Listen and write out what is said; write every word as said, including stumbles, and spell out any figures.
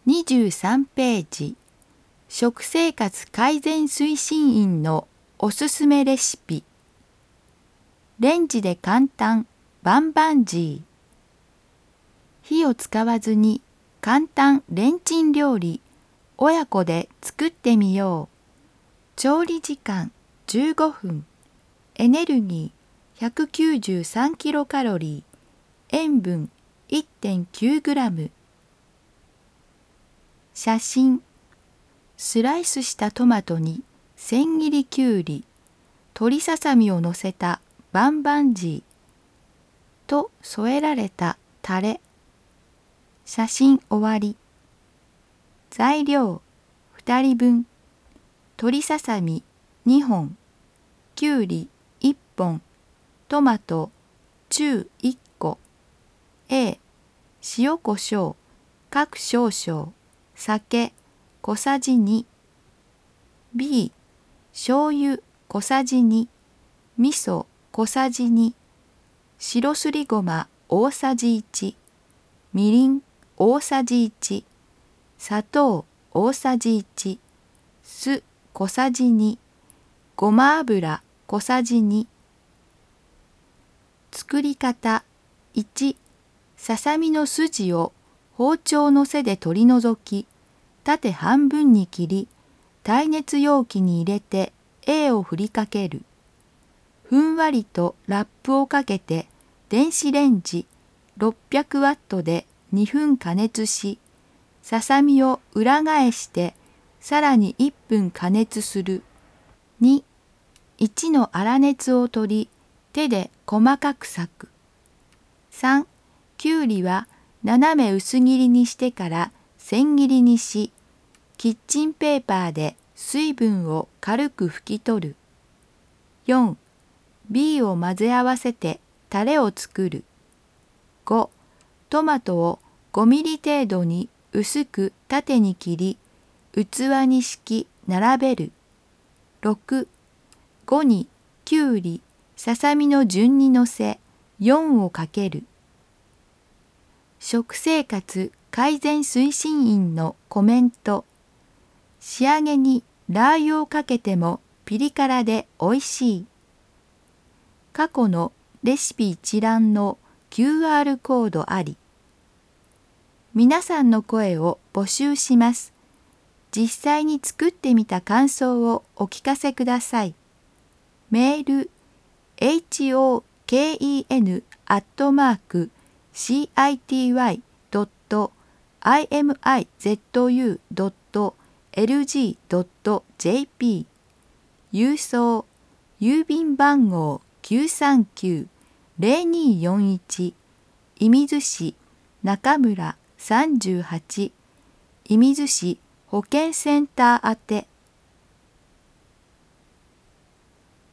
にじゅうさんページ、食生活改善推進員のおすすめレシピ。レンジで簡単、バンバンジー。火を使わずに簡単レンチン料理、親子で作ってみよう。調理時間じゅうごふん。エネルギー ひゃくきゅうじゅうさんキロカロリー。塩分 いってんきゅうグラム。写真。スライスしたトマトに千切りきゅうり、鶏ささみをのせたバンバンジーと添えられたタレ。写真終わり。材料ふたりぶん。鶏ささみにほん、きゅうりいっぽん、トマト中いっこ。A、塩コショウ各少々、酒小さじに。B、醤油小さじに、味噌小さじに、白すりごま大さじいち、みりん大さじいち、砂糖大さじいち、酢小さじに、ごま油小さじに。作り方いち、ささみの筋を包丁の背で取り除き、縦半分に切り、耐熱容器に入れて A を振りかける。ふんわりとラップをかけて電子レンジろっぴゃくワットでにふん加熱し、ささみを裏返してさらにいっぷん加熱する。に、いちの粗熱を取り、手で細かく裂く。さん、きゅうりは斜め薄切りにしてから千切りにし、キッチンペーパーで水分を軽く拭き取る。よん、B を混ぜ合わせてタレを作る。ご、トマトをごミリ程度に薄く縦に切り、器に敷き並べる。ろく、ごにきゅうり、ささみの順にのせ、よんをかける。食生活改善推進員のコメント。仕上げにラー油をかけてもピリ辛でおいしい。過去のレシピ一覧の キューアール コードあり。皆さんの声を募集します。実際に作ってみた感想をお聞かせください。メール エイチオーケーイーエヌ アットマーク シーアイティーワイ ドット アイエムアイゼットユー ドット エルジー ドット ジェーピー。 郵送郵便番号 きゅうさんきゅう ゼロにーよんいち 射水市中村さんじゅうはち、射水市保健センター宛て。